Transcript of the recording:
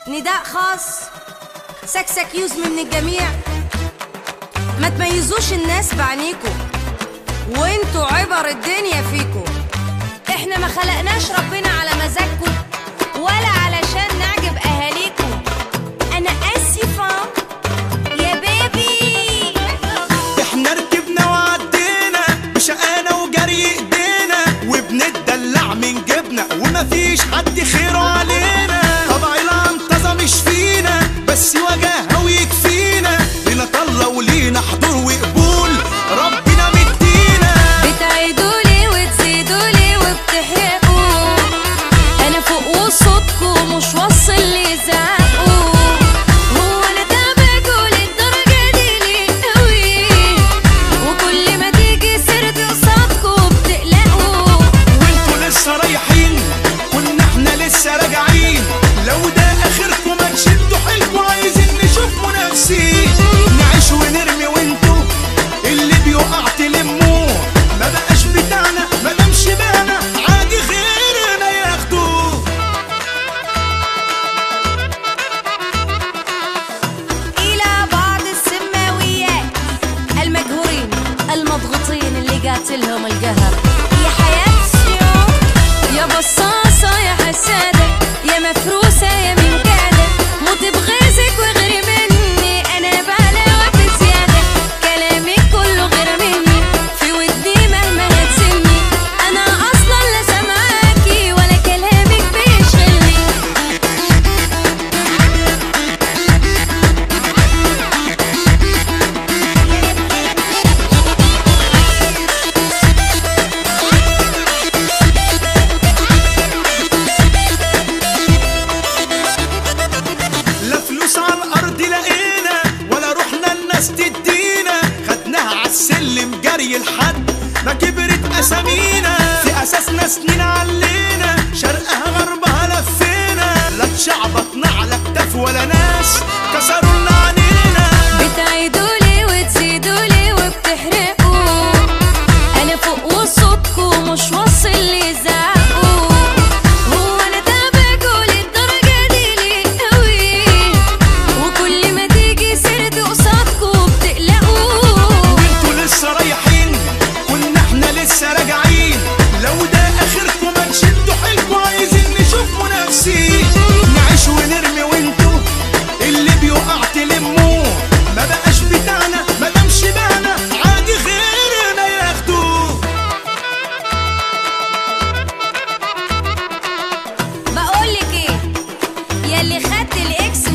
نداء خاص سكسك يوز من الجميع. ما تميزوش الناس بعينيكوا، وانتوا عبر الدنيا فيكوا. احنا ما خلقناش ربنا على مزاجكوا ولا علشان نعجب اهاليكوا. انا اسفة يا بيبي. احنا ركبنا وعدينا بشقانا وجري ايدينا، وبنتدلع من جبنا ومفيش حد خيره علينا. طبع العنطزة مش فينا، بس وجاهه ويكفينا. لينا طلة ولينا حضور وقبول، ربنا مدينا. بتعيدولي وتزيدولي وبتحرقوا، انا فوق وصوتكوا مش واصل لزعقوا. هو انا تعبكوا للدرجة دي ليه قوي؟ وكل ما تيجي سيرتي قصادكوا بتقلقوا. وانتوا لسه رايحين كنا احنا لسه راجعين. لو ده اخركم ما تشدوا حيلكوا، عايزين نشوف منافسين. نعيش ونرمي وانتوا اللي بيقع تلموه. ما بقاش بتاعنا ما دامش بانا، عادي غيرنا ياخدوه. إلى بعض السماويات المجهورين المضغوطين اللي جاتلهم القهر. يا حياة السيوف يا بصاصة يا حسادة يا مفروسة يا منجادة، موت بغيظك وغيري مني. أنا بعلى بزيادة، كلامك كله غير مني. في ودني مهما هتسمي، أنا أصلا لا سامعاكي ولا كلامك بيشغلني. لا فلوس على الارض لقينا، ولا رحنا الناس تدينا. خدناها عالسلم جري لحد ما كبرت اسامينا. في اساسنا سنين علينا، شرقها غربها لفينا. لا اتشعبطنا على كتاف ولا ناس كسروا لنا عنينا. بتعيدولي وتزيدولي وبتحرقوا، انا فوق وصوتكوا مش واصل لزعقوا. هو انا تعبكوا للدرجة دي ليه قوي؟ وكل ما تيجي سيرتي قصادكوا بتقلقوا. وانتوا لسه رايحين كنا احنا لسه راجعين. لو ده اخركم ما تشدوا حيلكوا، عايزين نشوف منافسين. نعيش ونرمي وانتوا اللي بيقع تلموه. ما بقاش بتاعنا ما دامش بانا، عادي غيرنا ياخدوه. بقولك ايه، ياللي خدت الاكس